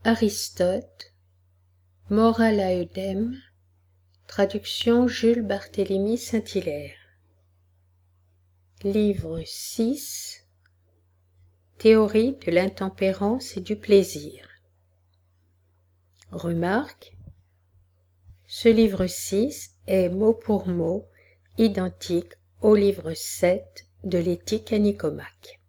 Aristote, Morale à Eudème, traduction Jules Barthélemy Saint-Hilaire. Livre 6, Théorie de l'intempérance et du plaisir. Remarque, ce livre 6 est mot pour mot identique au livre 7 de l'Éthique à Nicomaque.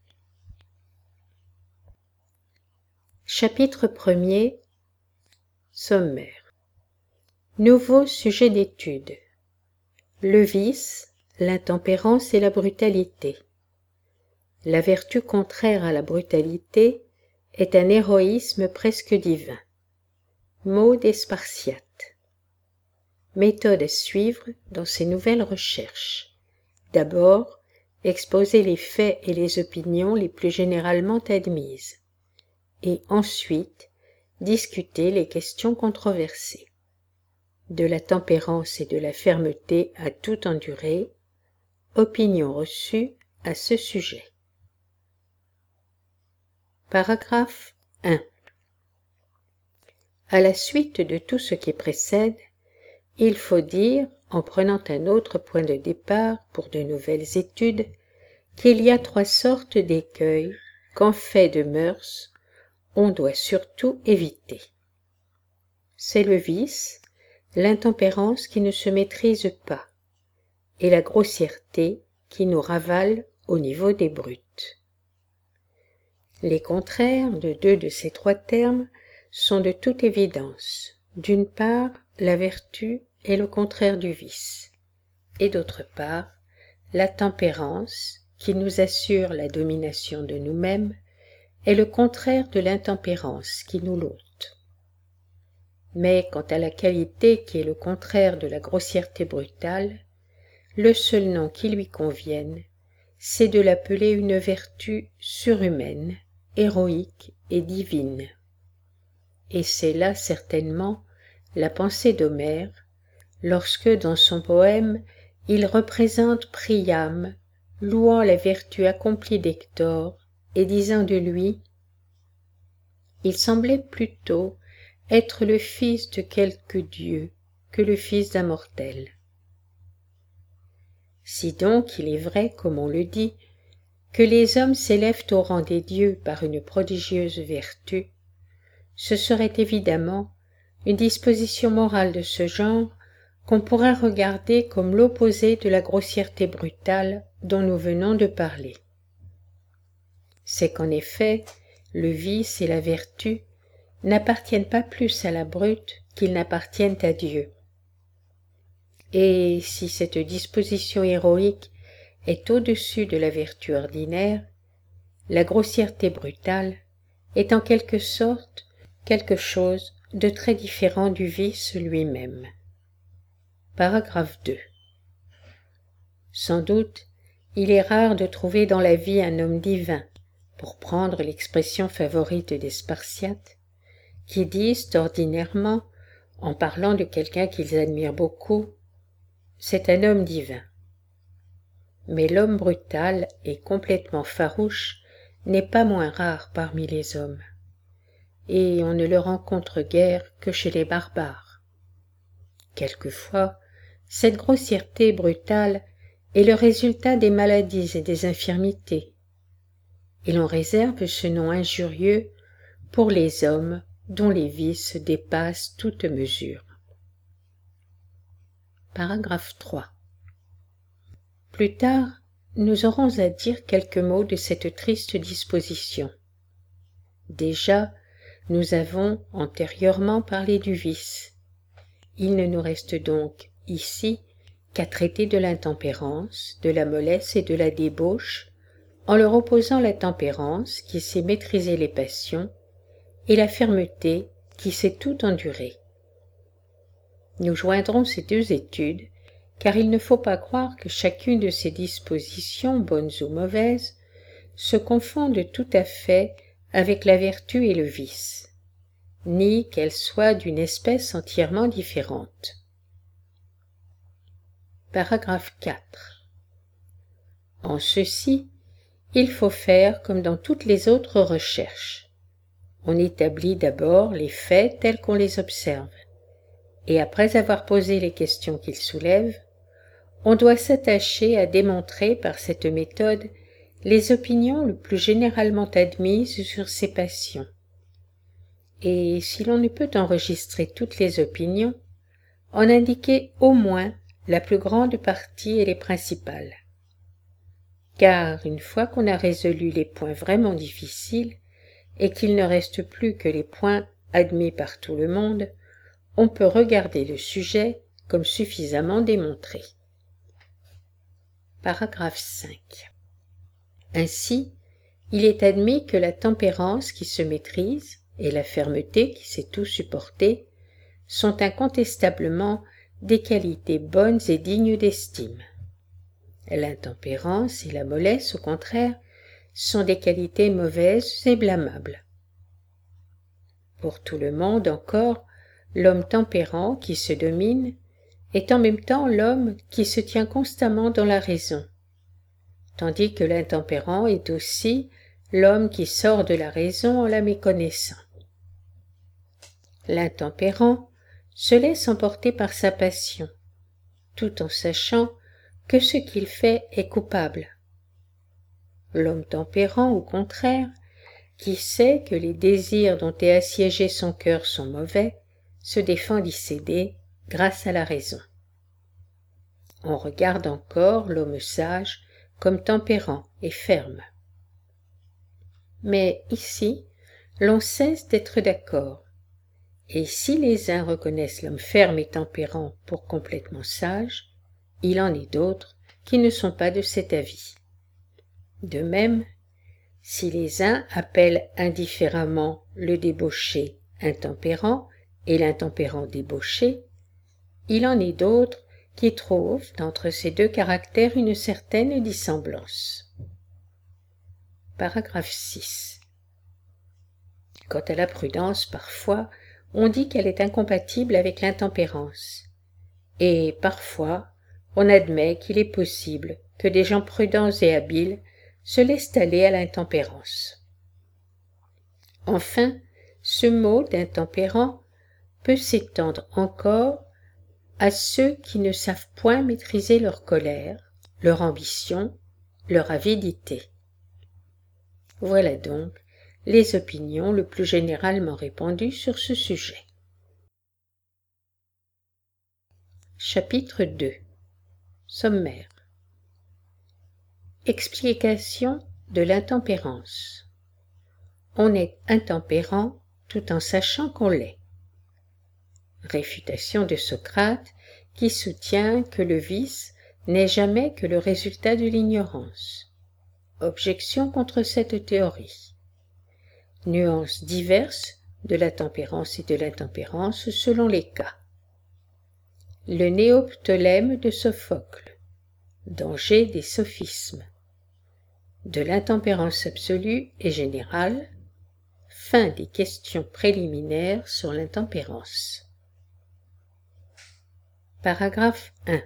Chapitre 1er. Sommaire. Nouveau sujet d'étude. Le vice, l'intempérance et la brutalité. La vertu contraire à la brutalité est un héroïsme presque divin. Mot des Spartiates. Méthode à suivre dans ces nouvelles recherches. D'abord, exposer les faits et les opinions les plus généralement admises. Et ensuite, discuter les questions controversées. De la tempérance et de la fermeté à tout endurer, opinion reçue à ce sujet. Paragraphe 1. À la suite de tout ce qui précède, il faut dire, en prenant un autre point de départ pour de nouvelles études, qu'il y a 3 sortes d'écueils qu'en fait de mœurs, on doit surtout éviter. C'est le vice, l'intempérance qui ne se maîtrise pas, et la grossièreté qui nous ravale au niveau des brutes. Les contraires de 2 de ces 3 termes sont de toute évidence, d'une part, la vertu est le contraire du vice, et d'autre part, la tempérance, qui nous assure la domination de nous-mêmes, est le contraire de l'intempérance qui nous l'ôte. Mais quant à la qualité qui est le contraire de la grossièreté brutale, le seul nom qui lui convienne, c'est de l'appeler une vertu surhumaine, héroïque et divine. Et c'est là certainement la pensée d'Homère, lorsque dans son poème il représente Priam, louant la vertu accomplie d'Hector, et disant de lui « Il semblait plutôt être le fils de quelque dieu que le fils d'un mortel. » Si donc il est vrai, comme on le dit, que les hommes s'élèvent au rang des dieux par une prodigieuse vertu, ce serait évidemment une disposition morale de ce genre qu'on pourrait regarder comme l'opposé de la grossièreté brutale dont nous venons de parler. C'est qu'en effet, le vice et la vertu n'appartiennent pas plus à la brute qu'ils n'appartiennent à Dieu. Et si cette disposition héroïque est au-dessus de la vertu ordinaire, la grossièreté brutale est en quelque sorte quelque chose de très différent du vice lui-même. Paragraphe 2. Sans doute, il est rare de trouver dans la vie un homme divin, pour prendre l'expression favorite des Spartiates, qui disent ordinairement, en parlant de quelqu'un qu'ils admirent beaucoup, « c'est un homme divin ». Mais l'homme brutal et complètement farouche n'est pas moins rare parmi les hommes, et on ne le rencontre guère que chez les barbares. Quelquefois, cette grossièreté brutale est le résultat des maladies et des infirmités, et l'on réserve ce nom injurieux pour les hommes dont les vices dépassent toute mesure. Paragraphe 3. Plus tard, nous aurons à dire quelques mots de cette triste disposition. Déjà, nous avons antérieurement parlé du vice. Il ne nous reste donc ici qu'à traiter de l'intempérance, de la mollesse et de la débauche, en leur opposant la tempérance qui sait maîtriser les passions et la fermeté qui sait tout endurer. Nous joindrons ces 2 études, car il ne faut pas croire que chacune de ces dispositions, bonnes ou mauvaises, se confonde tout à fait avec la vertu et le vice, ni qu'elles soient d'une espèce entièrement différente. Paragraphe 4. En ceci, il faut faire comme dans toutes les autres recherches. On établit d'abord les faits tels qu'on les observe, et après avoir posé les questions qu'ils soulèvent, on doit s'attacher à démontrer par cette méthode les opinions le plus généralement admises sur ces passions. Et si l'on ne peut enregistrer toutes les opinions, en indiquer au moins la plus grande partie et les principales. Car une fois qu'on a résolu les points vraiment difficiles, et qu'il ne reste plus que les points admis par tout le monde, on peut regarder le sujet comme suffisamment démontré. Paragraphe 5. Ainsi, il est admis que la tempérance qui se maîtrise et la fermeté qui sait tout supporter sont incontestablement des qualités bonnes et dignes d'estime. L'intempérance et la mollesse, au contraire, sont des qualités mauvaises et blâmables. Pour tout le monde encore, l'homme tempérant qui se domine est en même temps l'homme qui se tient constamment dans la raison, tandis que l'intempérant est aussi l'homme qui sort de la raison en la méconnaissant. L'intempérant se laisse emporter par sa passion, tout en sachant que ce qu'il fait est coupable. L'homme tempérant, au contraire, qui sait que les désirs dont est assiégé son cœur sont mauvais, se défend d'y céder grâce à la raison. On regarde encore l'homme sage comme tempérant et ferme. Mais ici, l'on cesse d'être d'accord, et si les uns reconnaissent l'homme ferme et tempérant pour complètement sage, il en est d'autres qui ne sont pas de cet avis. De même, si les uns appellent indifféremment le débauché intempérant et l'intempérant débauché, il en est d'autres qui trouvent entre ces deux caractères une certaine dissemblance. Paragraphe 6. Quant à la prudence, parfois, on dit qu'elle est incompatible avec l'intempérance, et parfois, on admet qu'il est possible que des gens prudents et habiles se laissent aller à l'intempérance. Enfin, ce mot d'intempérant peut s'étendre encore à ceux qui ne savent point maîtriser leur colère, leur ambition, leur avidité. Voilà donc les opinions le plus généralement répandues sur ce sujet. Chapitre 2. Sommaire. Explication de l'intempérance. On est intempérant tout en sachant qu'on l'est. Réfutation de Socrate qui soutient que le vice n'est jamais que le résultat de l'ignorance. Objection contre cette théorie. Nuances diverses de la tempérance et de l'intempérance selon les cas. Le Néoptolème de Sophocle. Danger des sophismes. De l'intempérance absolue et générale. Fin des questions préliminaires sur l'intempérance. Paragraphe 1.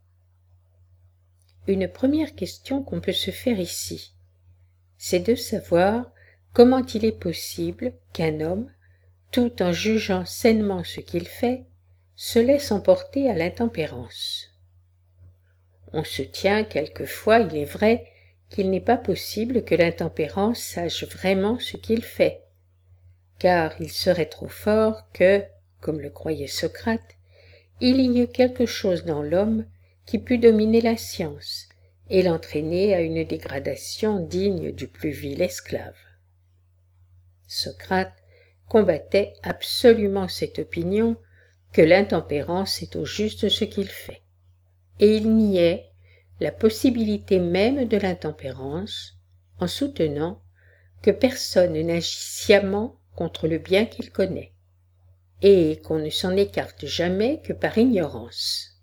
Une première question qu'on peut se faire ici, c'est de savoir comment il est possible qu'un homme, tout en jugeant sainement ce qu'il fait, se laisse emporter à l'intempérance. On se tient quelquefois, il est vrai, qu'il n'est pas possible que l'intempérance sache vraiment ce qu'il fait, car il serait trop fort que, comme le croyait Socrate, il y eut quelque chose dans l'homme qui pût dominer la science et l'entraîner à une dégradation digne du plus vil esclave. Socrate combattait absolument cette opinion que l'intempérance est au juste ce qu'il fait, et il niait la possibilité même de l'intempérance en soutenant que personne n'agit sciemment contre le bien qu'il connaît, et qu'on ne s'en écarte jamais que par ignorance.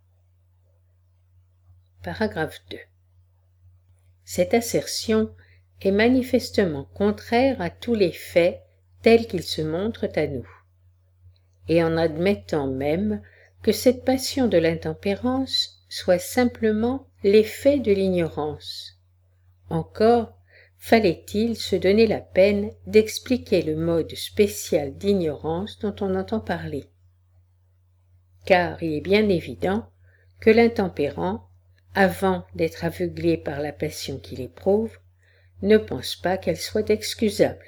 Paragraphe 2. Cette assertion est manifestement contraire à tous les faits tels qu'ils se montrent à nous, et en admettant même que cette passion de l'intempérance soit simplement l'effet de l'ignorance. Encore fallait-il se donner la peine d'expliquer le mode spécial d'ignorance dont on entend parler? Car il est bien évident que l'intempérant, avant d'être aveuglé par la passion qu'il éprouve, ne pense pas qu'elle soit excusable.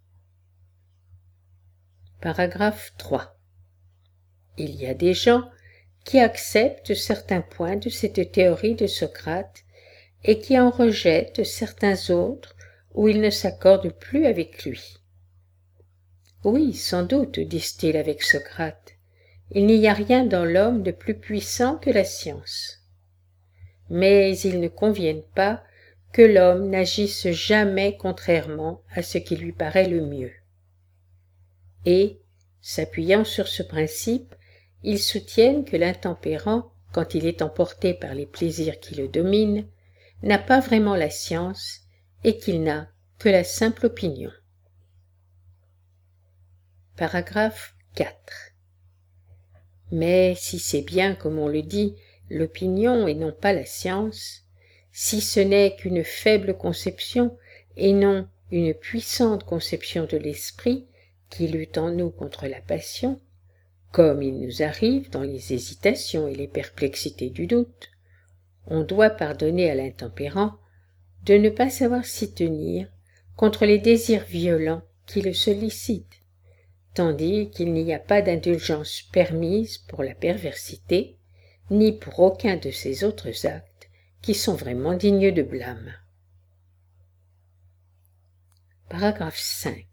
Paragraphe 3. Il y a des gens qui acceptent certains points de cette théorie de Socrate et qui en rejettent certains autres où ils ne s'accordent plus avec lui. Oui, sans doute, disent-ils avec Socrate, il n'y a rien dans l'homme de plus puissant que la science. Mais ils ne conviennent pas que l'homme n'agisse jamais contrairement à ce qui lui paraît le mieux. Et, s'appuyant sur ce principe, ils soutiennent que l'intempérant, quand il est emporté par les plaisirs qui le dominent, n'a pas vraiment la science et qu'il n'a que la simple opinion. Paragraphe 4. Mais si c'est bien, comme on le dit, l'opinion et non pas la science, si ce n'est qu'une faible conception et non une puissante conception de l'esprit qui lutte en nous contre la passion, comme il nous arrive dans les hésitations et les perplexités du doute, on doit pardonner à l'intempérant de ne pas savoir s'y tenir contre les désirs violents qui le sollicitent, tandis qu'il n'y a pas d'indulgence permise pour la perversité, ni pour aucun de ces autres actes qui sont vraiment dignes de blâme. Paragraphe 5.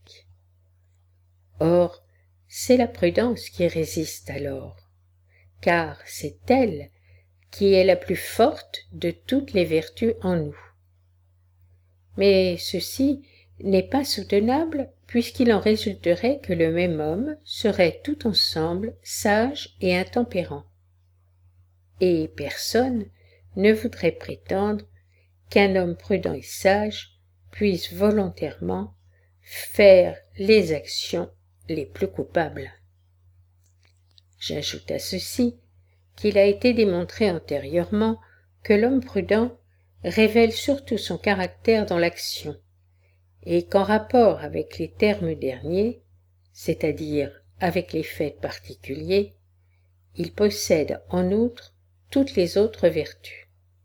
Or, c'est la prudence qui résiste alors, car c'est elle qui est la plus forte de toutes les vertus en nous. Mais ceci n'est pas soutenable puisqu'il en résulterait que le même homme serait tout ensemble sage et intempérant. Et personne ne voudrait prétendre qu'un homme prudent et sage puisse volontairement faire les actions les plus coupables. J'ajoute à ceci qu'il a été démontré antérieurement que l'homme prudent révèle surtout son caractère dans l'action, et qu'en rapport avec les termes derniers, c'est-à-dire avec les faits particuliers, il possède en outre toutes les autres vertus.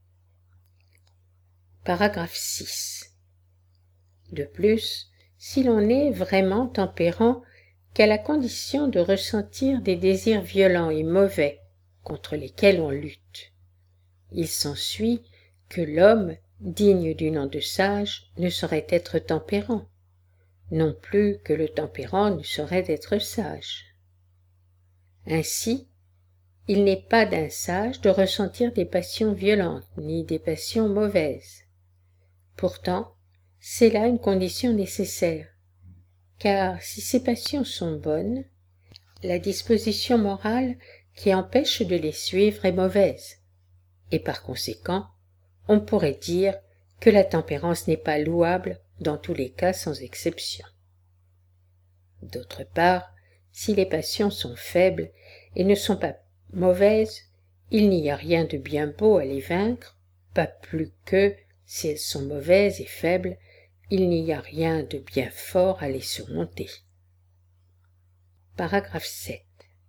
Paragraphe 6. De plus, si l'on est vraiment tempérant qu'à la condition de ressentir des désirs violents et mauvais contre lesquels on lutte, il s'ensuit que l'homme, digne du nom de sage, ne saurait être tempérant, non plus que le tempérant ne saurait être sage. Ainsi, il n'est pas d'un sage de ressentir des passions violentes ni des passions mauvaises. Pourtant, c'est là une condition nécessaire, car si ces passions sont bonnes, la disposition morale qui empêche de les suivre est mauvaise, et par conséquent, on pourrait dire que la tempérance n'est pas louable dans tous les cas sans exception. D'autre part, si les passions sont faibles et ne sont pas mauvaises, il n'y a rien de bien beau à les vaincre, pas plus que, si elles sont mauvaises et faibles, il n'y a rien de bien fort à les surmonter. Paragraphe 7.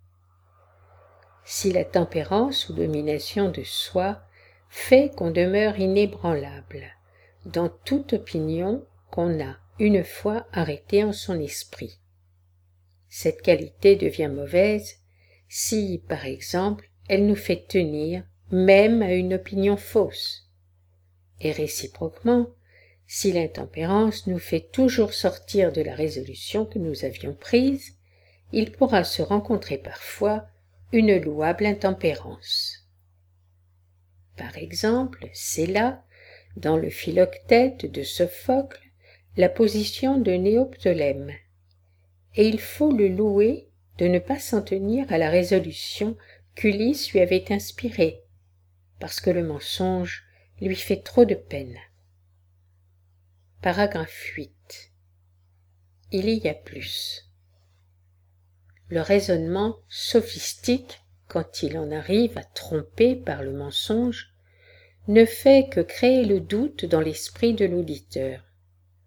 Si la tempérance ou domination de soi fait qu'on demeure inébranlable dans toute opinion qu'on a une fois arrêtée en son esprit, cette qualité devient mauvaise si, par exemple, elle nous fait tenir même à une opinion fausse, et réciproquement, si l'intempérance nous fait toujours sortir de la résolution que nous avions prise, il pourra se rencontrer parfois une louable intempérance. Par exemple, c'est là, dans le Philoctète de Sophocle, la position de Néoptolème, et il faut le louer de ne pas s'en tenir à la résolution qu'Ulysse lui avait inspirée, parce que le mensonge lui fait trop de peine. Paragraphe 8. Il y a plus. Le raisonnement sophistique, quand il en arrive à tromper par le mensonge, ne fait que créer le doute dans l'esprit de l'auditeur.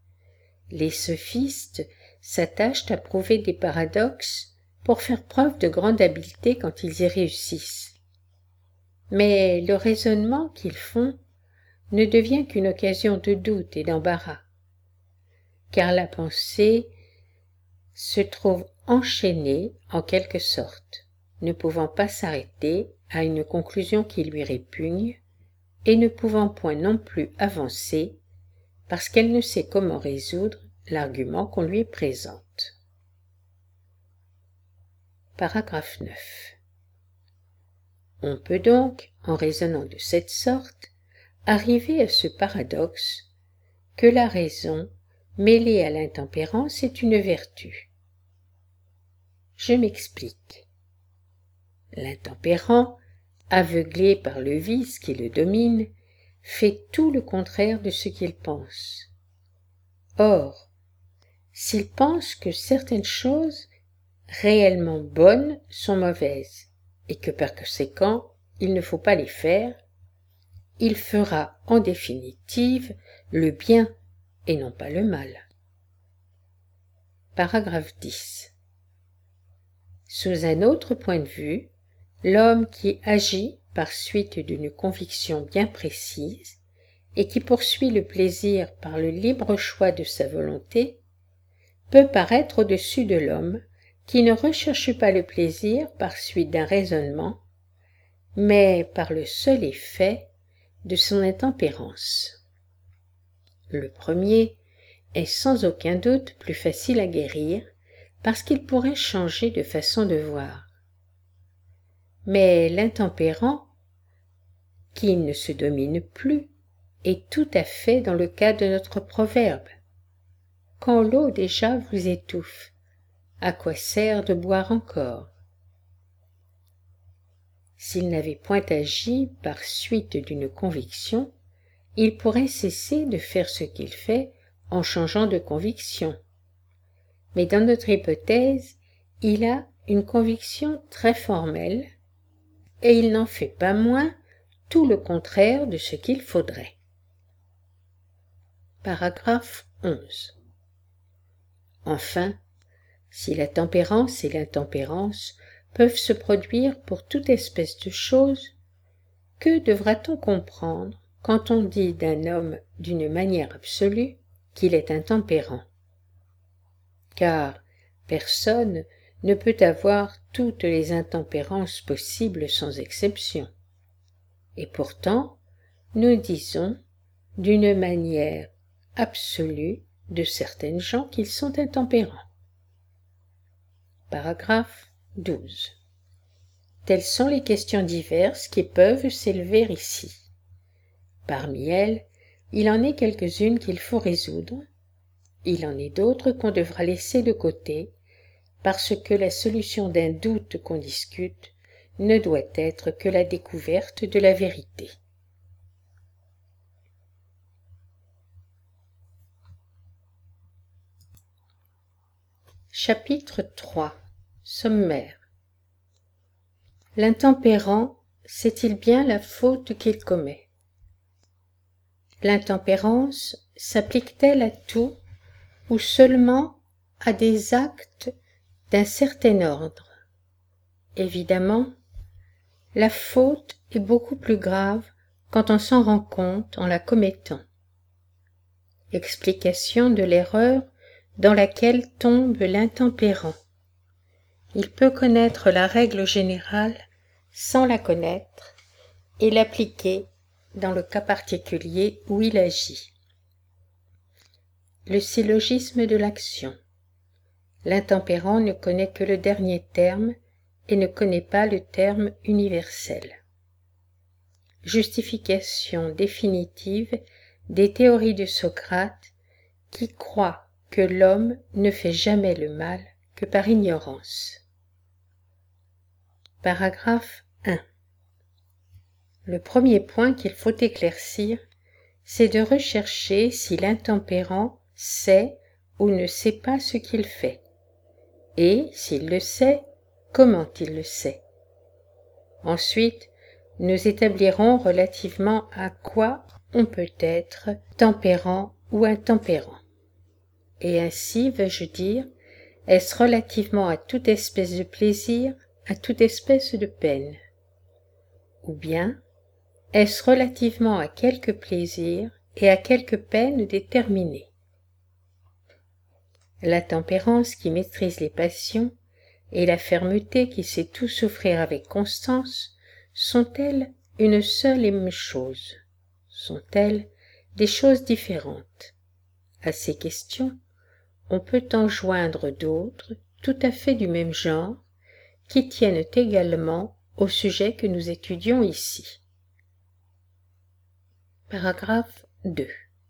Les sophistes s'attachent à prouver des paradoxes pour faire preuve de grande habileté quand ils y réussissent. Mais le raisonnement qu'ils font ne devient qu'une occasion de doute et d'embarras, car la pensée se trouve enchaînée en quelque sorte, ne pouvant pas s'arrêter à une conclusion qui lui répugne, et ne pouvant point non plus avancer, parce qu'elle ne sait comment résoudre l'argument qu'on lui présente. Paragraphe 9. On peut donc, en raisonnant de cette sorte, arriver à ce paradoxe que la raison, mêlée à l'intempérance, est une vertu. Je m'explique. L'intempérant, aveuglé par le vice qui le domine, fait tout le contraire de ce qu'il pense. Or, s'il pense que certaines choses réellement bonnes sont mauvaises, et que par conséquent il ne faut pas les faire, il fera en définitive le bien et non pas le mal. Paragraphe 10. Sous un autre point de vue, l'homme qui agit par suite d'une conviction bien précise et qui poursuit le plaisir par le libre choix de sa volonté peut paraître au-dessus de l'homme qui ne recherche pas le plaisir par suite d'un raisonnement, mais par le seul effet de son intempérance. Le premier est sans aucun doute plus facile à guérir parce qu'il pourrait changer de façon de voir. Mais l'intempérant, qui ne se domine plus, est tout à fait dans le cas de notre proverbe. Quand l'eau déjà vous étouffe, à quoi sert de boire encore? S'il n'avait point agi par suite d'une conviction, il pourrait cesser de faire ce qu'il fait en changeant de conviction. Mais dans notre hypothèse, il a une conviction très formelle, et il n'en fait pas moins tout le contraire de ce qu'il faudrait. Paragraphe 11. Enfin, si la tempérance et l'intempérance peuvent se produire pour toute espèce de choses, que devra-t-on comprendre quand on dit d'un homme d'une manière absolue qu'il est intempérant? Car personne ne peut avoir toutes les intempérances possibles sans exception. Et pourtant, nous disons d'une manière absolue de certaines gens qu'ils sont intempérants. Paragraphe 12. Telles sont les questions diverses qui peuvent s'élever ici. Parmi elles, il en est quelques-unes qu'il faut résoudre, il en est d'autres qu'on devra laisser de côté, parce que la solution d'un doute qu'on discute ne doit être que la découverte de la vérité. Chapitre 3. Sommaire. L'intempérant sait-il bien la faute qu'il commet? L'intempérance s'applique-t-elle à tout ou seulement à des actes d'un certain ordre? Évidemment, la faute est beaucoup plus grave quand on s'en rend compte en la commettant. Explication de l'erreur dans laquelle tombe l'intempérant. Il peut connaître la règle générale sans la connaître et l'appliquer dans le cas particulier où il agit. Le syllogisme de l'action. L'intempérant ne connaît que le dernier terme et ne connaît pas le terme universel. Justification définitive des théories de Socrate qui croit que l'homme ne fait jamais le mal que par ignorance. Paragraphe 1. Le premier point qu'il faut éclaircir, c'est de rechercher si l'intempérant sait ou ne sait pas ce qu'il fait, et s'il le sait, comment il le sait. Ensuite, nous établirons relativement à quoi on peut être tempérant ou intempérant. et ainsi, veux-je dire, est-ce relativement à toute espèce de plaisir, à toute espèce de peine? Ou bien, est-ce relativement à quelque plaisir et à quelque peine déterminée? La tempérance qui maîtrise les passions et la fermeté qui sait tout souffrir avec constance sont-elles une seule et même chose? Sont-elles des choses différentes? À ces questions, on peut en joindre d'autres tout à fait du même genre qui tiennent également au sujet que nous étudions ici. Paragraphe 2.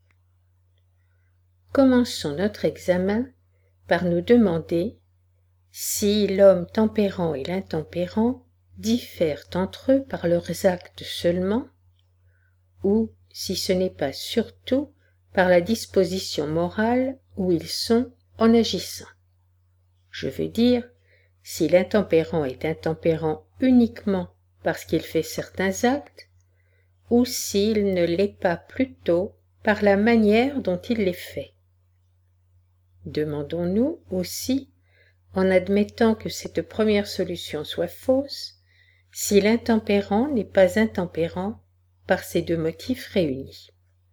Commençons notre examen par nous demander si l'homme tempérant et l'intempérant diffèrent entre eux par leurs actes seulement, ou si ce n'est pas surtout par la disposition morale où ils sont en agissant. Je veux dire, si l'intempérant est intempérant uniquement parce qu'il fait certains actes, ou s'il ne l'est pas plutôt par la manière dont il les fait. Demandons-nous aussi, en admettant que cette première solution soit fausse, si l'intempérant n'est pas intempérant par ces deux motifs réunis.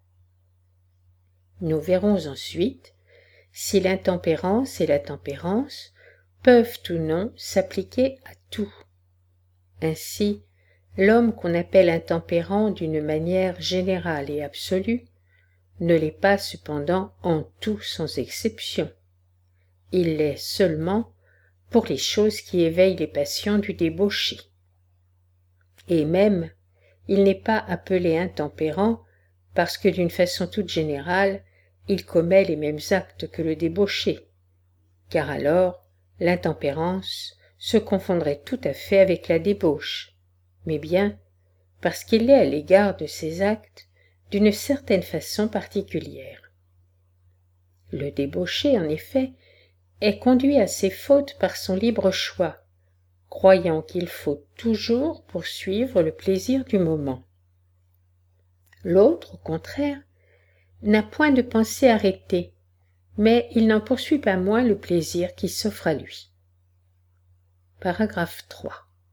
Nous verrons ensuite si l'intempérance et la tempérance peuvent ou non s'appliquer à tout. Ainsi, l'homme qu'on appelle intempérant d'une manière générale et absolue ne l'est pas cependant en tout sans exception. Il l'est seulement pour les choses qui éveillent les passions du débauché. Et même, il n'est pas appelé intempérant parce que d'une façon toute générale, il commet les mêmes actes que le débauché, car alors l'intempérance se confondrait tout à fait avec la débauche, mais bien parce qu'il est à l'égard de ces actes d'une certaine façon particulière. Le débauché, en effet, est conduit à ses fautes par son libre choix, croyant qu'il faut toujours poursuivre le plaisir du moment. L'autre, au contraire, n'a point de pensée arrêtée, mais il n'en poursuit pas moins le plaisir qui s'offre à lui. Paragraphe 3.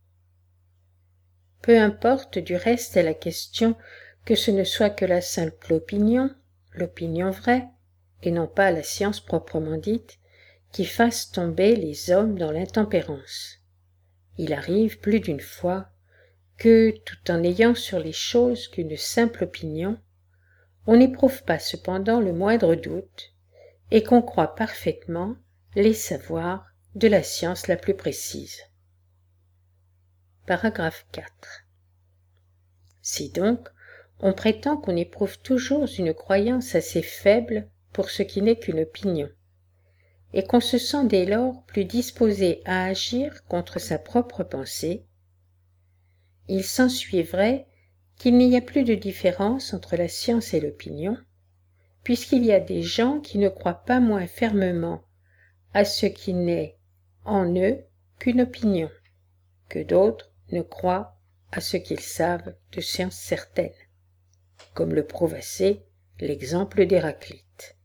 Peu importe du reste à la question que ce ne soit que la simple opinion, l'opinion vraie, et non pas la science proprement dite, qui fasse tomber les hommes dans l'intempérance. Il arrive plus d'une fois que, tout en ayant sur les choses qu'une simple opinion, on n'éprouve pas cependant le moindre doute, et qu'on croit parfaitement les savoir de la science la plus précise. Paragraphe 4. Si donc on prétend qu'on éprouve toujours une croyance assez faible pour ce qui n'est qu'une opinion, et qu'on se sent dès lors plus disposé à agir contre sa propre pensée, il s'ensuivrait qu'il n'y a plus de différence entre la science et l'opinion, puisqu'il y a des gens qui ne croient pas moins fermement à ce qui n'est en eux qu'une opinion, que d'autres ne croient à ce qu'ils savent de science certaine, comme le prouve assez l'exemple d'Héraclite.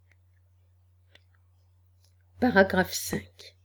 Paragraphe 5.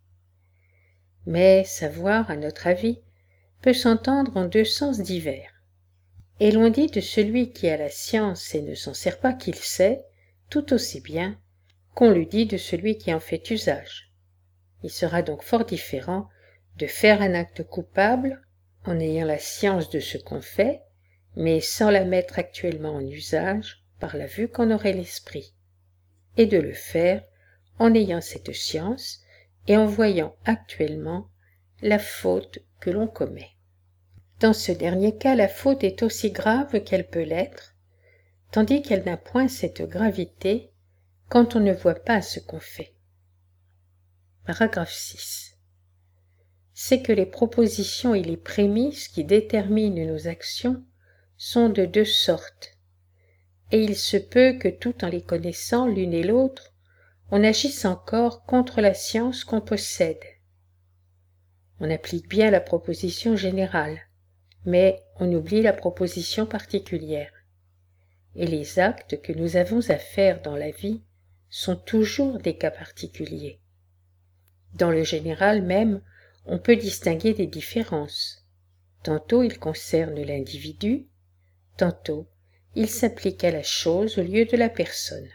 Mais savoir, à notre avis, peut s'entendre en deux sens divers. Et l'on dit de celui qui a la science et ne s'en sert pas qu'il sait, tout aussi bien qu'on le dit de celui qui en fait usage. Il sera donc fort différent de faire un acte coupable en ayant la science de ce qu'on fait, mais sans la mettre actuellement en usage par la vue qu'en aurait l'esprit, et de le faire en ayant cette science et en voyant actuellement la faute que l'on commet. Dans ce dernier cas, la faute est aussi grave qu'elle peut l'être, tandis qu'elle n'a point cette gravité quand on ne voit pas ce qu'on fait. Paragraphe 6. C'est que les propositions et les prémices qui déterminent nos actions sont de deux sortes, et il se peut que tout en les connaissant l'une et l'autre, on agisse encore contre la science qu'on possède. On applique bien la proposition générale, mais on oublie la proposition particulière. Et les actes que nous avons à faire dans la vie sont toujours des cas particuliers. Dans le général même, on peut distinguer des différences. Tantôt ils concernent l'individu, tantôt ils s'appliquent à la chose au lieu de la personne.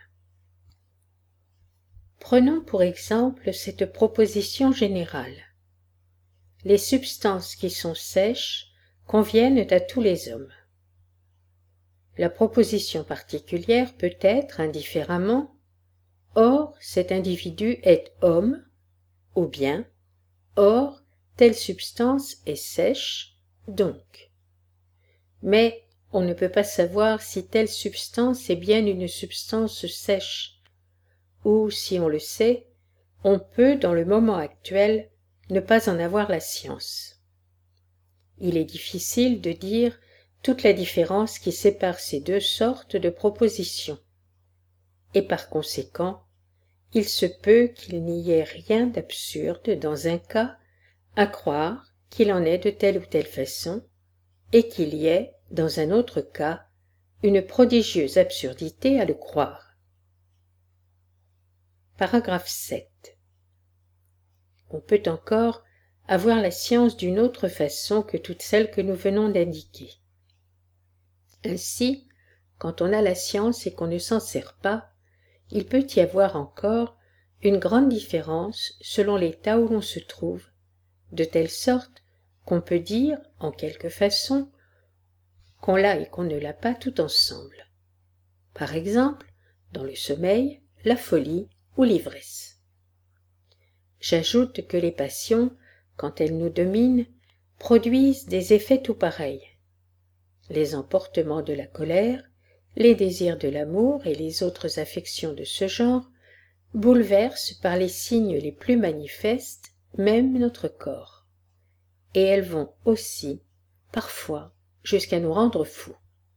Prenons pour exemple cette proposition générale. Les substances qui sont sèches conviennent à tous les hommes. La proposition particulière peut être indifféremment « Or, cet individu est homme » ou bien « Or, telle substance est sèche, donc ». Mais on ne peut pas savoir si telle substance est bien une substance sèche, ou si on le sait, on peut dans le moment actuel ne pas en avoir la science. Il est difficile de dire toute la différence qui sépare ces deux sortes de propositions, et par conséquent, il se peut qu'il n'y ait rien d'absurde dans un cas à croire qu'il en est de telle ou telle façon, et qu'il y ait, dans un autre cas, une prodigieuse absurdité à le croire. Paragraphe 7. On peut encore avoir la science d'une autre façon que toutes celles que nous venons d'indiquer. Ainsi, quand on a la science et qu'on ne s'en sert pas, il peut y avoir encore une grande différence selon l'état où l'on se trouve, de telle sorte qu'on peut dire, en quelque façon, qu'on l'a et qu'on ne l'a pas tout ensemble. Par exemple, dans le sommeil, la folie ou l'ivresse. J'ajoute que les passions, quand elles nous dominent, produisent des effets tout pareils. Les emportements de la colère, les désirs de l'amour et les autres affections de ce genre bouleversent par les signes les plus manifestes même notre corps, et elles vont aussi, parfois, jusqu'à nous rendre fous.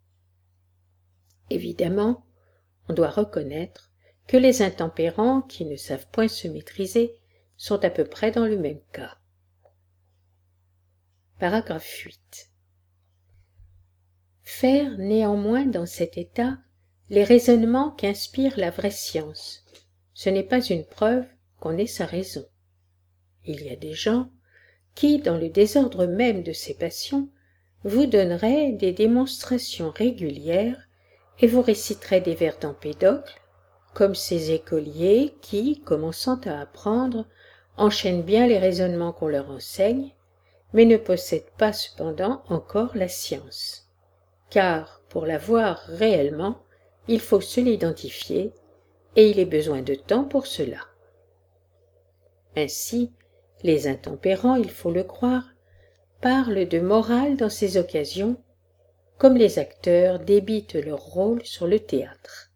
Évidemment, on doit reconnaître que les intempérants qui ne savent point se maîtriser sont à peu près dans le même cas. Paragraphe 8. Faire néanmoins dans cet état les raisonnements qu'inspire la vraie science, ce n'est pas une preuve qu'on ait sa raison. Il y a des gens qui, dans le désordre même de ces passions, vous donneraient des démonstrations régulières et vous réciteraient des vers d'Empédocle, comme ces écoliers qui, commençant à apprendre, enchaînent bien les raisonnements qu'on leur enseigne, mais ne possèdent pas cependant encore la science. Car, pour la voir réellement, il faut se l'identifier, et il est besoin de temps pour cela. Ainsi, les intempérants, il faut le croire, parlent de morale dans ces occasions, comme les acteurs débitent leur rôle sur le théâtre.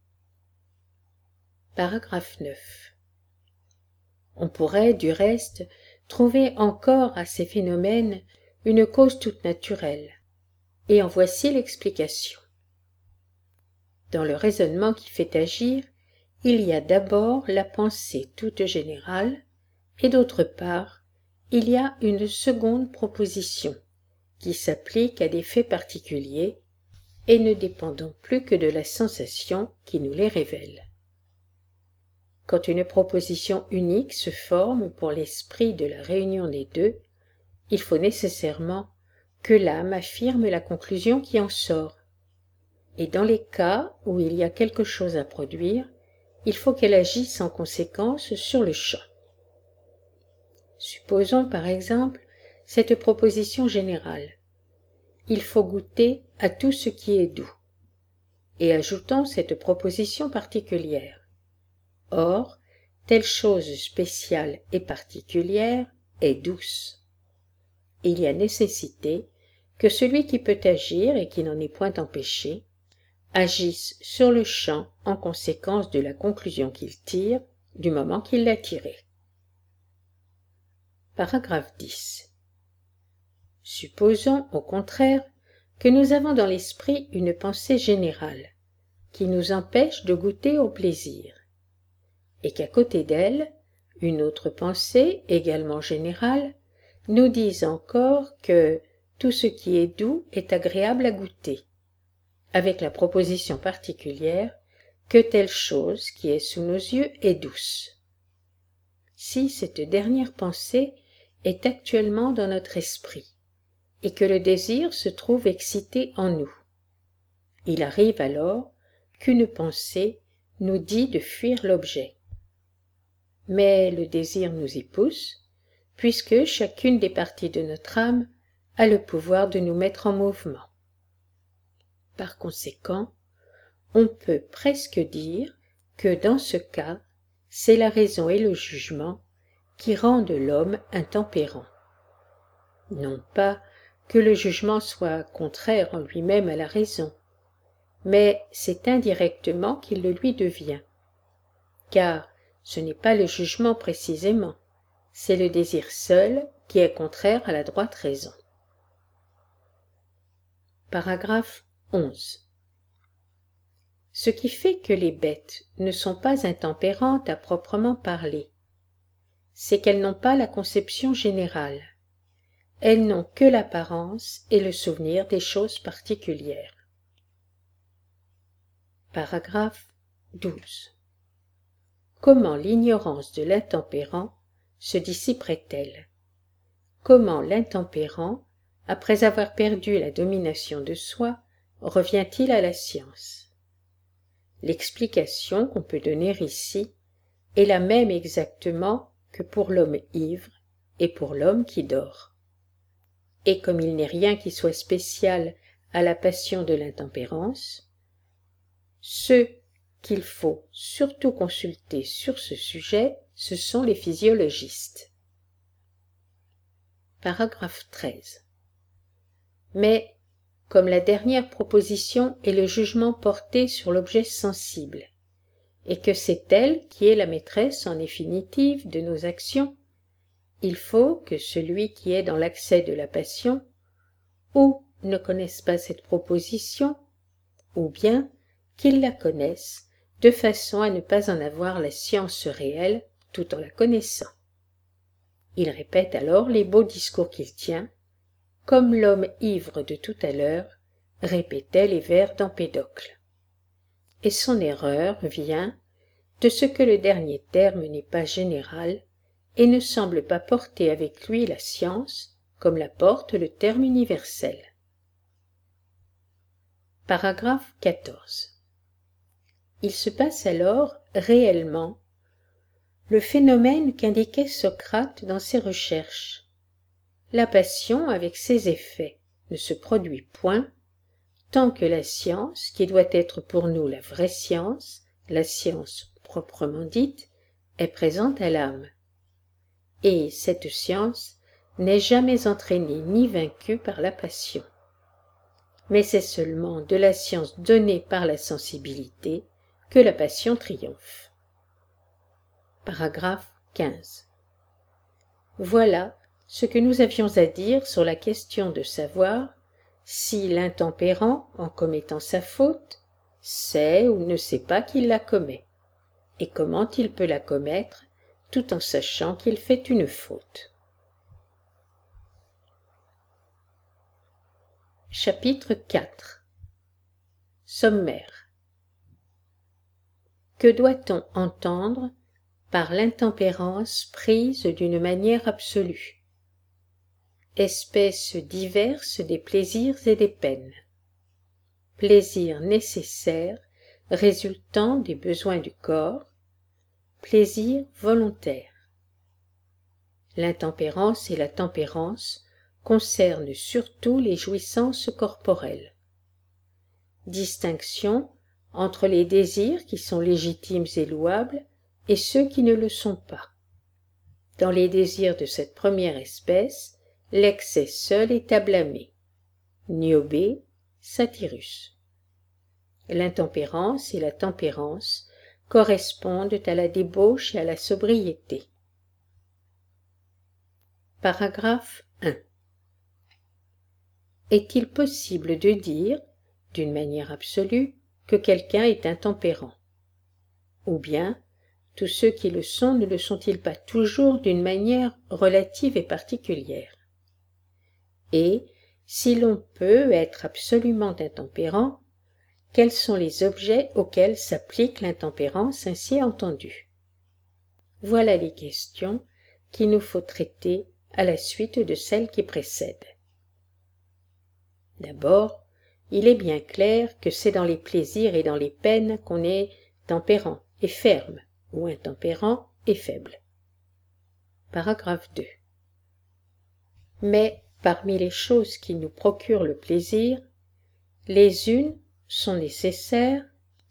Paragraphe 9. On pourrait, du reste, trouver encore à ces phénomènes une cause toute naturelle, et en voici l'explication. Dans le raisonnement qui fait agir, il y a d'abord la pensée toute générale, et d'autre part, il y a une seconde proposition, qui s'applique à des faits particuliers, et ne dépendant plus que de la sensation qui nous les révèle. Quand une proposition unique se forme pour l'esprit de la réunion des deux, il faut nécessairement que l'âme affirme la conclusion qui en sort, et dans les cas où il y a quelque chose à produire, il faut qu'elle agisse en conséquence sur le champ. Supposons par exemple cette proposition générale. Il faut goûter à tout ce qui est doux. Et ajoutons cette proposition particulière. Or, telle chose spéciale et particulière est douce. Il y a nécessité que celui qui peut agir et qui n'en est point empêché, agisse sur le champ en conséquence de la conclusion qu'il tire du moment qu'il l'a tirée. Paragraphe 10. Supposons, au contraire, que nous avons dans l'esprit une pensée générale, qui nous empêche de goûter au plaisir, et qu'à côté d'elle, une autre pensée, également générale, nous dise encore que tout ce qui est doux est agréable à goûter, avec la proposition particulière que telle chose qui est sous nos yeux est douce. Si cette dernière pensée est actuellement dans notre esprit, et que le désir se trouve excité en nous, il arrive alors qu'une pensée nous dit de fuir l'objet. Mais le désir nous y pousse, puisque chacune des parties de notre âme a le pouvoir de nous mettre en mouvement. Par conséquent, on peut presque dire que dans ce cas, c'est la raison et le jugement qui rendent l'homme intempérant. Non pas que le jugement soit contraire en lui-même à la raison, mais c'est indirectement qu'il le lui devient, car ce n'est pas le jugement précisément, c'est le désir seul qui est contraire à la droite raison. Paragraphe 11. Ce qui fait que les bêtes ne sont pas intempérantes à proprement parler, c'est qu'elles n'ont pas la conception générale. Elles n'ont que l'apparence et le souvenir des choses particulières. Paragraphe 12. Comment l'ignorance de l'intempérant se dissiperait-elle? Comment l'intempérant, après avoir perdu la domination de soi, revient-il à la science? L'explication qu'on peut donner ici est la même exactement que pour l'homme ivre et pour l'homme qui dort. Et comme il n'est rien qui soit spécial à la passion de l'intempérance, ceux qu'il faut surtout consulter sur ce sujet, ce sont les physiologistes. Paragraphe 13. Mais, comme la dernière proposition est le jugement porté sur l'objet sensible, et que c'est elle qui est la maîtresse en définitive de nos actions, il faut que celui qui est dans l'accès de la passion, ou ne connaisse pas cette proposition, ou bien qu'il la connaisse, de façon à ne pas en avoir la science réelle tout en la connaissant. Il répète alors les beaux discours qu'il tient, comme l'homme ivre de tout à l'heure répétait les vers d'Empédocle. Et son erreur vient de ce que le dernier terme n'est pas général et ne semble pas porter avec lui la science comme la porte le terme universel. Paragraphe 14. Il se passe alors réellement le phénomène qu'indiquait Socrate dans ses recherches. La passion, avec ses effets, ne se produit point tant que la science, qui doit être pour nous la vraie science, la science proprement dite, est présente à l'âme. Et cette science n'est jamais entraînée ni vaincue par la passion. Mais c'est seulement de la science donnée par la sensibilité que la passion triomphe. Paragraphe 15. Voilà ce que nous avions à dire sur la question de savoir si l'intempérant, en commettant sa faute, sait ou ne sait pas qu'il la commet, et comment il peut la commettre tout en sachant qu'il fait une faute. Chapitre 4. Sommaire. Que doit-on entendre par l'intempérance prise d'une manière absolue? Espèces diverses des plaisirs et des peines. Plaisir nécessaire résultant des besoins du corps, plaisir volontaire. L'intempérance et la tempérance concernent surtout les jouissances corporelles. Distinction entre les désirs qui sont légitimes et louables et ceux qui ne le sont pas. Dans les désirs de cette première espèce, l'excès seul est à blâmer. Niobé, Satyrus. L'intempérance et la tempérance correspondent à la débauche et à la sobriété. Paragraphe 1. Est-il possible de dire, d'une manière absolue, que quelqu'un est intempérant? Ou bien, tous ceux qui le sont ne le sont-ils pas toujours d'une manière relative et particulière? Et, si l'on peut être absolument intempérant, quels sont les objets auxquels s'applique l'intempérance ainsi entendue. Voilà les questions qu'il nous faut traiter à la suite de celles qui précèdent. D'abord, il est bien clair que c'est dans les plaisirs et dans les peines qu'on est tempérant et ferme, ou intempérant et faible. Paragraphe 2. Mais parmi les choses qui nous procurent le plaisir, les unes sont nécessaires,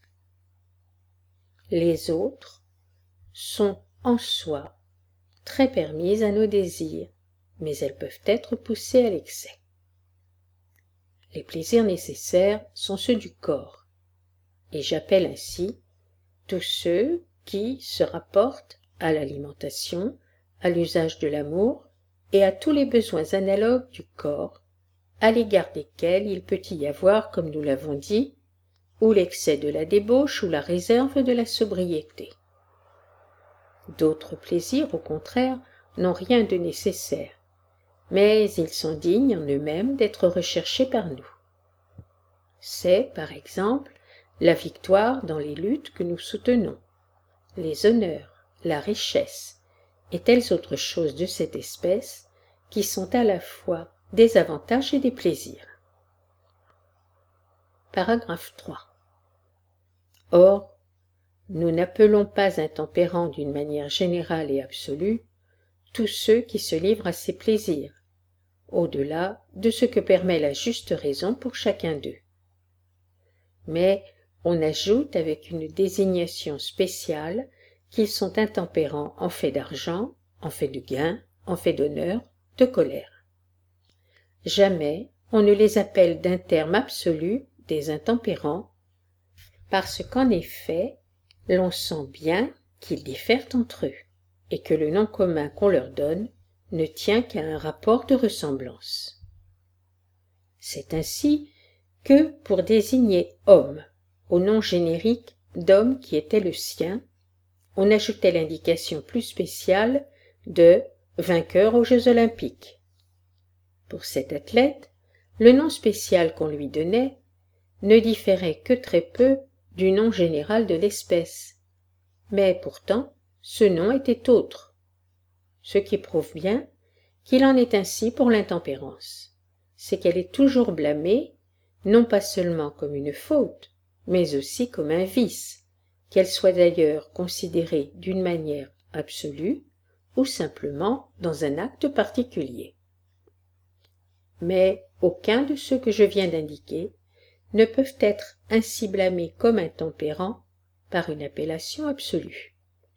les autres sont en soi très permises à nos désirs, mais elles peuvent être poussées à l'excès. Les plaisirs nécessaires sont ceux du corps, et j'appelle ainsi tous ceux qui se rapportent à l'alimentation, à l'usage de l'amour et à tous les besoins analogues du corps, à l'égard desquels il peut y avoir, comme nous l'avons dit, ou l'excès de la débauche ou la réserve de la sobriété. D'autres plaisirs, au contraire, n'ont rien de nécessaire, mais ils sont dignes en eux-mêmes d'être recherchés par nous. C'est, par exemple, la victoire dans les luttes que nous soutenons, les honneurs, la richesse, et telles autres choses de cette espèce qui sont à la fois des avantages et des plaisirs. Paragraphe 3. Or, nous n'appelons pas intempérants d'une manière générale et absolue tous ceux qui se livrent à ces plaisirs, au-delà de ce que permet la juste raison pour chacun d'eux. Mais on ajoute avec une désignation spéciale qu'ils sont intempérants en fait d'argent, en fait de gain, en fait d'honneur, de colère. Jamais on ne les appelle d'un terme absolu des intempérants, parce qu'en effet, l'on sent bien qu'ils diffèrent entre eux, et que le nom commun qu'on leur donne ne tient qu'à un rapport de ressemblance. C'est ainsi que, pour désigner homme au nom générique d'homme qui était le sien, on ajoutait l'indication plus spéciale de vainqueur aux Jeux olympiques. Pour cet athlète, le nom spécial qu'on lui donnait ne différait que très peu du nom général de l'espèce, mais pourtant ce nom était autre, ce qui prouve bien qu'il en est ainsi pour l'intempérance, c'est qu'elle est toujours blâmée, non pas seulement comme une faute, mais aussi comme un vice, qu'elle soit d'ailleurs considérée d'une manière absolue ou simplement dans un acte particulier. Mais aucun de ceux que je viens d'indiquer ne peuvent être ainsi blâmés comme intempérants par une appellation absolue.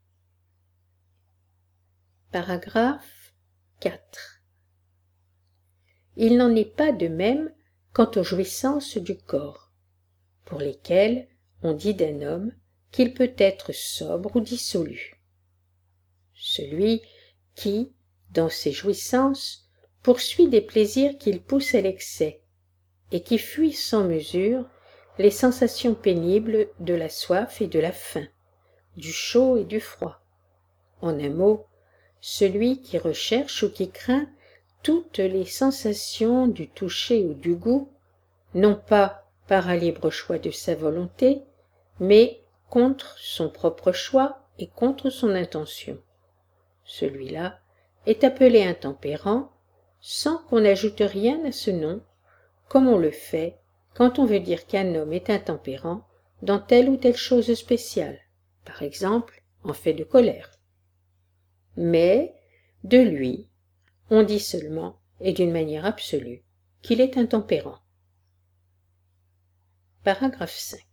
Paragraphe 4. Il n'en est pas de même quant aux jouissances du corps, pour lesquelles on dit d'un homme qu'il peut être sobre ou dissolu. Celui qui, dans ses jouissances, poursuit des plaisirs qu'il pousse à l'excès, et qui fuit sans mesure les sensations pénibles de la soif et de la faim, du chaud et du froid. En un mot, celui qui recherche ou qui craint toutes les sensations du toucher ou du goût, non pas par un libre choix de sa volonté, mais contre son propre choix et contre son intention. Celui-là est appelé intempérant sans qu'on ajoute rien à ce nom, comme on le fait quand on veut dire qu'un homme est intempérant dans telle ou telle chose spéciale, par exemple en fait de colère. Mais de lui, on dit seulement, et d'une manière absolue, qu'il est intempérant. Paragraphe 5.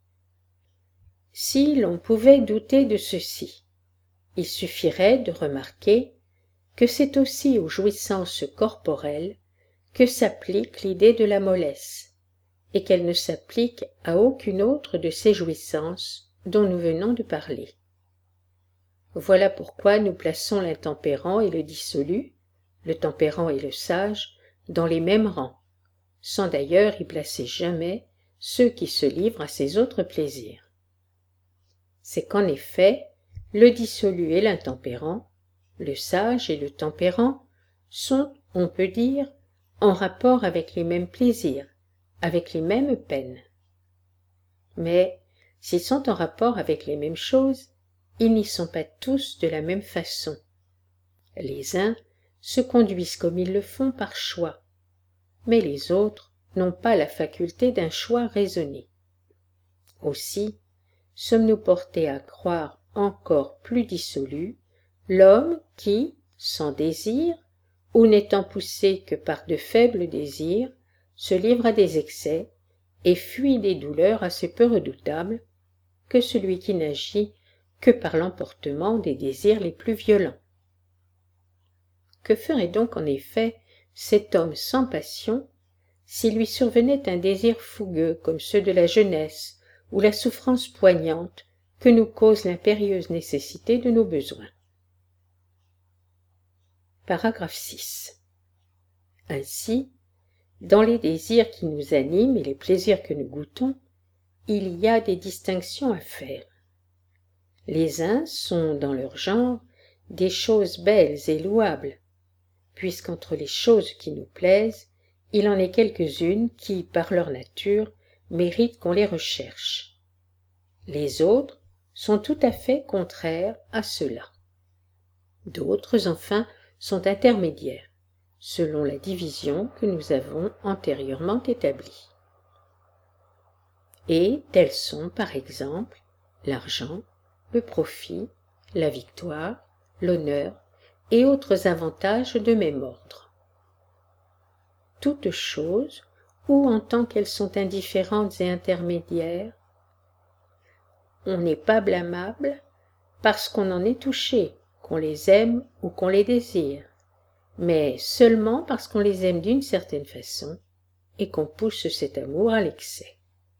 Si l'on pouvait douter de ceci, il suffirait de remarquer que c'est aussi aux jouissances corporelles que s'applique l'idée de la mollesse, et qu'elle ne s'applique à aucune autre de ces jouissances dont nous venons de parler. Voilà pourquoi nous plaçons l'intempérant et le dissolu, le tempérant et le sage, dans les mêmes rangs, sans d'ailleurs y placer jamais ceux qui se livrent à ces autres plaisirs. C'est qu'en effet, le dissolu et l'intempérant, le sage et le tempérant, sont, on peut dire, en rapport avec les mêmes plaisirs, avec les mêmes peines. Mais s'ils sont en rapport avec les mêmes choses, ils n'y sont pas tous de la même façon. Les uns se conduisent comme ils le font par choix, mais les autres n'ont pas la faculté d'un choix raisonné. Aussi, sommes-nous portés à croire encore plus dissolu l'homme qui, sans désir, ou n'étant poussé que par de faibles désirs, se livre à des excès et fuit des douleurs assez peu redoutables que celui qui n'agit que par l'emportement des désirs les plus violents. Que ferait donc en effet cet homme sans passion s'il lui survenait un désir fougueux comme ceux de la jeunesse ou la souffrance poignante que nous cause l'impérieuse nécessité de nos besoins. Paragraphe 6. Ainsi, dans les désirs qui nous animent et les plaisirs que nous goûtons, il y a des distinctions à faire. Les uns sont, dans leur genre, des choses belles et louables, puisqu'entre les choses qui nous plaisent, il en est quelques-unes qui, par leur nature, méritent qu'on les recherche. Les autres sont tout à fait contraires à cela. D'autres, enfin, sont intermédiaires, selon la division que nous avons antérieurement établie. Et tels sont, par exemple, l'argent, le profit, la victoire, l'honneur et autres avantages de même ordre. Toutes choses, ou en tant qu'elles sont indifférentes et intermédiaires, on n'est pas blâmable parce qu'on en est touché, qu'on les aime ou qu'on les désire, mais seulement parce qu'on les aime d'une certaine façon et qu'on pousse cet amour à l'excès.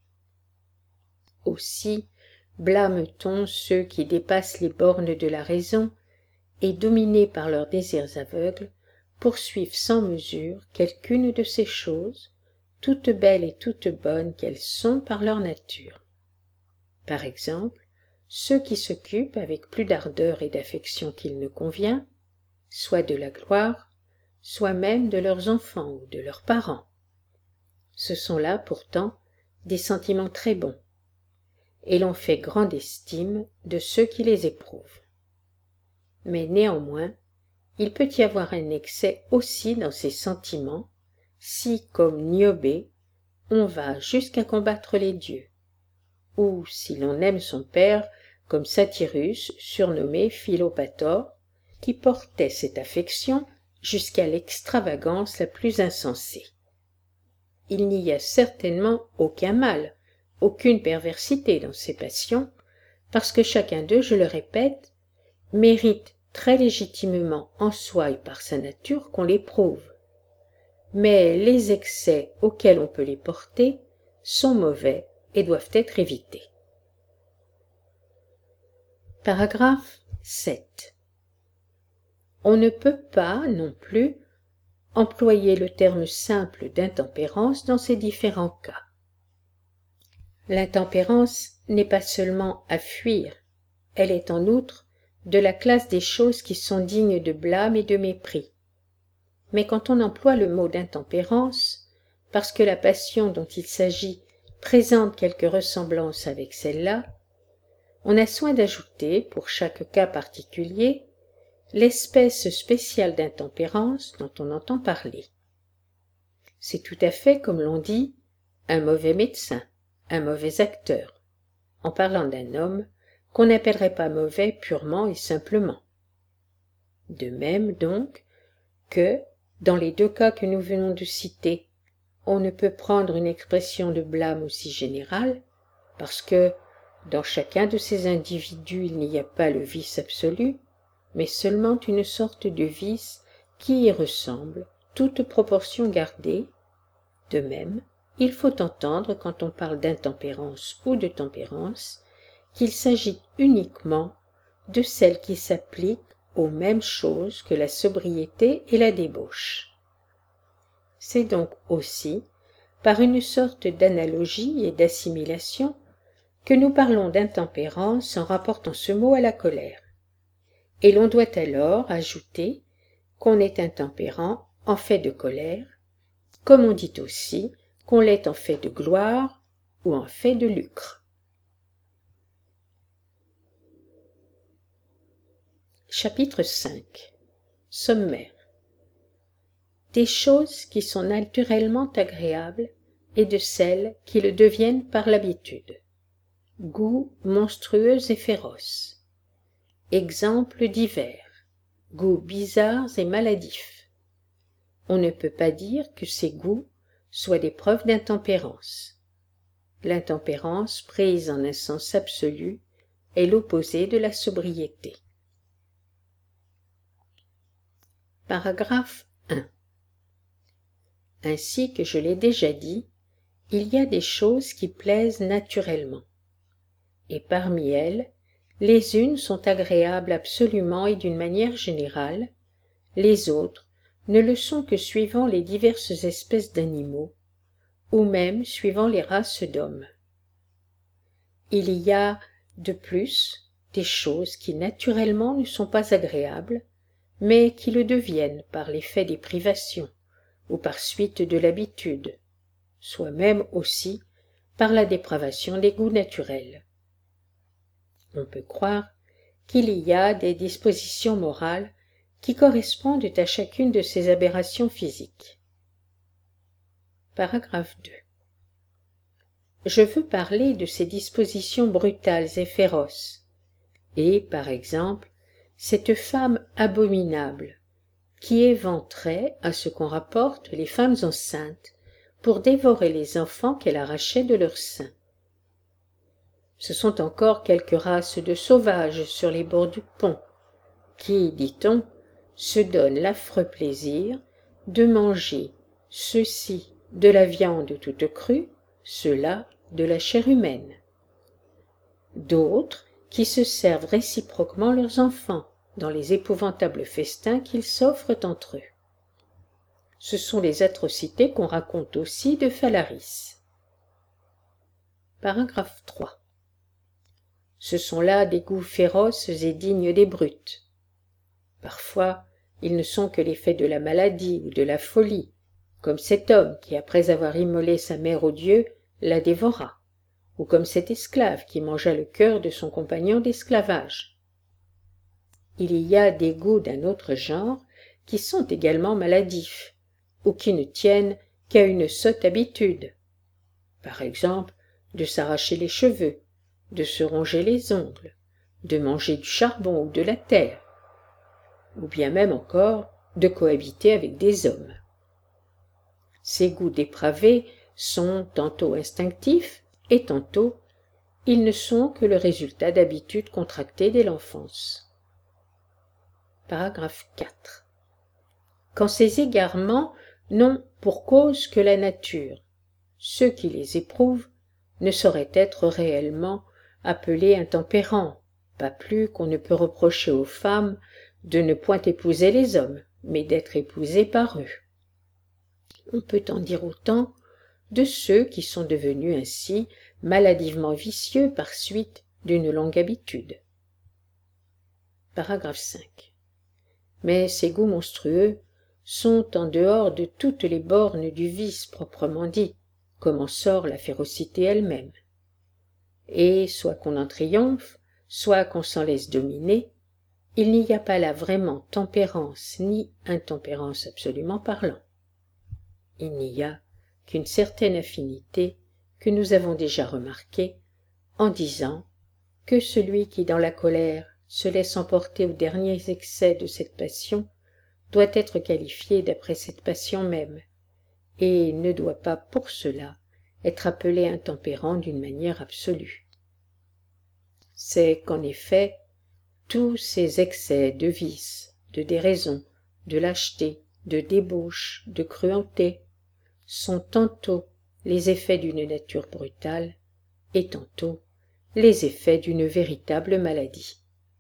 Aussi blâme-t-on ceux qui dépassent les bornes de la raison et, dominés par leurs désirs aveugles, poursuivent sans mesure quelqu'une de ces choses, toutes belles et toutes bonnes qu'elles sont par leur nature. Par exemple, ceux qui s'occupent avec plus d'ardeur et d'affection qu'il ne convient, soit de la gloire, soit même de leurs enfants ou de leurs parents. Ce sont là pourtant des sentiments très bons, et l'on fait grande estime de ceux qui les éprouvent. Mais néanmoins, il peut y avoir un excès aussi dans ces sentiments, si, comme Niobé, on va jusqu'à combattre les dieux, ou si l'on aime son père, comme Satyrus, surnommé Philopator, qui portait cette affection jusqu'à l'extravagance la plus insensée. Il n'y a certainement aucun mal, aucune perversité dans ces passions, parce que chacun d'eux, je le répète, mérite très légitimement en soi et par sa nature qu'on l'éprouve. Mais les excès auxquels on peut les porter sont mauvais et doivent être évités. Paragraphe 7. On ne peut pas, non plus, employer le terme simple d'intempérance dans ces différents cas. L'intempérance n'est pas seulement à fuir, elle est en outre de la classe des choses qui sont dignes de blâme et de mépris. Mais quand on emploie le mot d'intempérance, parce que la passion dont il s'agit présente quelque ressemblance avec celle-là, on a soin d'ajouter, pour chaque cas particulier, l'espèce spéciale d'intempérance dont on entend parler. C'est tout à fait, comme l'on dit, un mauvais médecin, un mauvais acteur, en parlant d'un homme qu'on n'appellerait pas mauvais purement et simplement. De même, donc, que, dans les deux cas que nous venons de citer, on ne peut prendre une expression de blâme aussi générale, parce que, dans chacun de ces individus, il n'y a pas le vice absolu, mais seulement une sorte de vice qui y ressemble, toute proportion gardée. De même, il faut entendre, quand on parle d'intempérance ou de tempérance, qu'il s'agit uniquement de celle qui s'applique aux mêmes choses que la sobriété et la débauche. C'est donc aussi par une sorte d'analogie et d'assimilation que nous parlons d'intempérance en rapportant ce mot à la colère. Et l'on doit alors ajouter qu'on est intempérant en fait de colère, comme on dit aussi qu'on l'est en fait de gloire ou en fait de lucre. Chapitre 5. Sommaire. Des choses qui sont naturellement agréables et de celles qui le deviennent par l'habitude. Goûts monstrueux et féroces. Exemples divers. Goûts bizarres et maladifs. On ne peut pas dire que ces goûts soient des preuves d'intempérance. L'intempérance, prise en un sens absolu, est l'opposé de la sobriété. Paragraphe 1. Ainsi que je l'ai déjà dit, il y a des choses qui plaisent naturellement, et parmi elles, les unes sont agréables absolument et d'une manière générale, les autres ne le sont que suivant les diverses espèces d'animaux, ou même suivant les races d'hommes. Il y a, de plus, des choses qui naturellement ne sont pas agréables, mais qui le deviennent par l'effet des privations, ou par suite de l'habitude, soit même aussi par la dépravation des goûts naturels. On peut croire qu'il y a des dispositions morales qui correspondent à chacune de ces aberrations physiques. Paragraphe 2. Je veux parler de ces dispositions brutales et féroces, et, par exemple, cette femme abominable, qui éventrait, à ce qu'on rapporte, les femmes enceintes, pour dévorer les enfants qu'elle arrachait de leur sein. Ce sont encore quelques races de sauvages sur les bords du pont, qui, dit-on, se donnent l'affreux plaisir de manger, ceux-ci de la viande toute crue, ceux-là de la chair humaine. D'autres qui se servent réciproquement leurs enfants dans les épouvantables festins qu'ils s'offrent entre eux. Ce sont les atrocités qu'on raconte aussi de Phalaris. Paragraphe 3. Ce sont là des goûts féroces et dignes des brutes. Parfois, ils ne sont que l'effet de la maladie ou de la folie, comme cet homme qui, après avoir immolé sa mère aux dieux, la dévora, ou comme cet esclave qui mangea le cœur de son compagnon d'esclavage. Il y a des goûts d'un autre genre qui sont également maladifs, ou qui ne tiennent qu'à une sotte habitude. Par exemple, de s'arracher les cheveux, de se ronger les ongles, de manger du charbon ou de la terre, ou bien même encore de cohabiter avec des hommes. Ces goûts dépravés sont tantôt instinctifs et tantôt ils ne sont que le résultat d'habitudes contractées dès l'enfance. Paragraphe 4. Quand ces égarements n'ont pour cause que la nature, ceux qui les éprouvent ne sauraient être réellement appelés intempérants, pas plus qu'on ne peut reprocher aux femmes de ne point épouser les hommes, mais d'être épousées par eux. On peut en dire autant de ceux qui sont devenus ainsi maladivement vicieux par suite d'une longue habitude. Paragraphe 5. Mais ces goûts monstrueux sont en dehors de toutes les bornes du vice proprement dit, comme en sort la férocité elle-même. Et soit qu'on en triomphe, soit qu'on s'en laisse dominer, il n'y a pas là vraiment tempérance ni intempérance absolument parlant. Il n'y a qu'une certaine affinité que nous avons déjà remarquée en disant que celui qui dans la colère se laisse emporter aux derniers excès de cette passion doit être qualifié d'après cette passion même, et ne doit pas pour cela être appelé intempérant d'une manière absolue. C'est qu'en effet, tous ces excès de vice, de déraison, de lâcheté, de débauche, de cruauté, sont tantôt les effets d'une nature brutale et tantôt les effets d'une véritable maladie.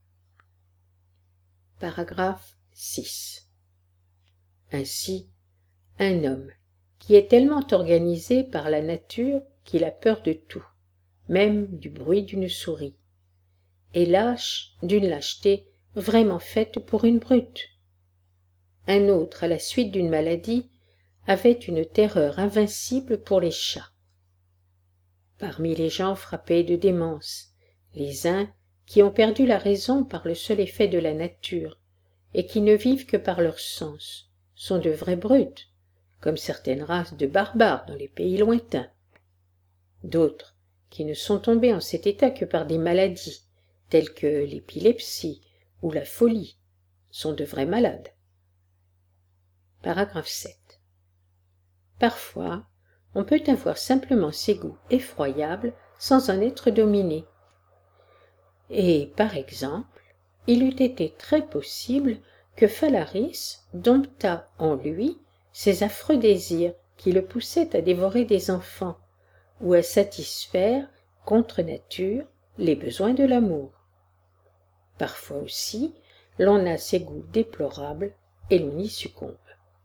Paragraphe 6. Ainsi, un homme qui est tellement organisé par la nature qu'il a peur de tout, même du bruit d'une souris, est lâche d'une lâcheté vraiment faite pour une brute. Un autre, à la suite d'une maladie, avait une terreur invincible pour les chats. Parmi les gens frappés de démence, les uns qui ont perdu la raison par le seul effet de la nature, et qui ne vivent que par leurs sens, sont de vraies brutes, comme certaines races de barbares dans les pays lointains. D'autres, qui ne sont tombés en cet état que par des maladies, telles que l'épilepsie ou la folie, sont de vrais malades. Paragraphe 7. Parfois, on peut avoir simplement ces goûts effroyables sans en être dominé. Et, par exemple, il eût été très possible que Phalaris domptât en lui ces affreux désirs qui le poussaient à dévorer des enfants ou à satisfaire, contre nature, les besoins de l'amour. Parfois aussi, l'on a ces goûts déplorables et l'on y succombe.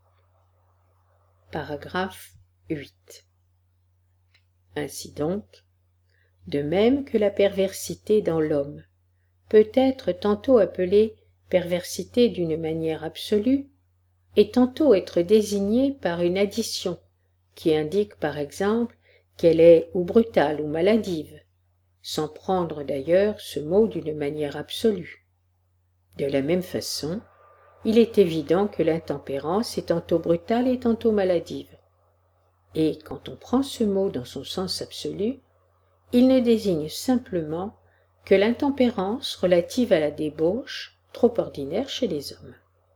Paragraphe 8. Ainsi donc, de même que la perversité dans l'homme peut être tantôt appelée perversité d'une manière absolue, et tantôt être désignée par une addition, qui indique par exemple qu'elle est ou brutale ou maladive, sans prendre d'ailleurs ce mot d'une manière absolue. De la même façon, il est évident que l'intempérance est tantôt brutale et tantôt maladive. Et quand on prend ce mot dans son sens absolu, il ne désigne simplement que l'intempérance relative à la débauche, trop ordinaire chez les hommes.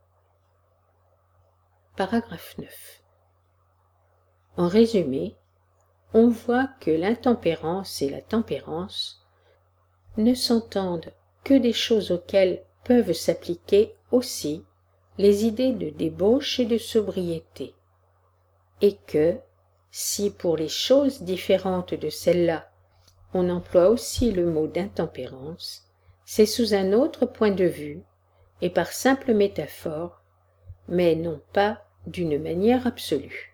Paragraphe 9. En résumé, on voit que l'intempérance et la tempérance ne s'entendent que des choses auxquelles peuvent s'appliquer aussi les idées de débauche et de sobriété, et que, si pour les choses différentes de celles-là, on emploie aussi le mot d'intempérance, c'est sous un autre point de vue, et par simple métaphore, mais non pas d'une manière absolue.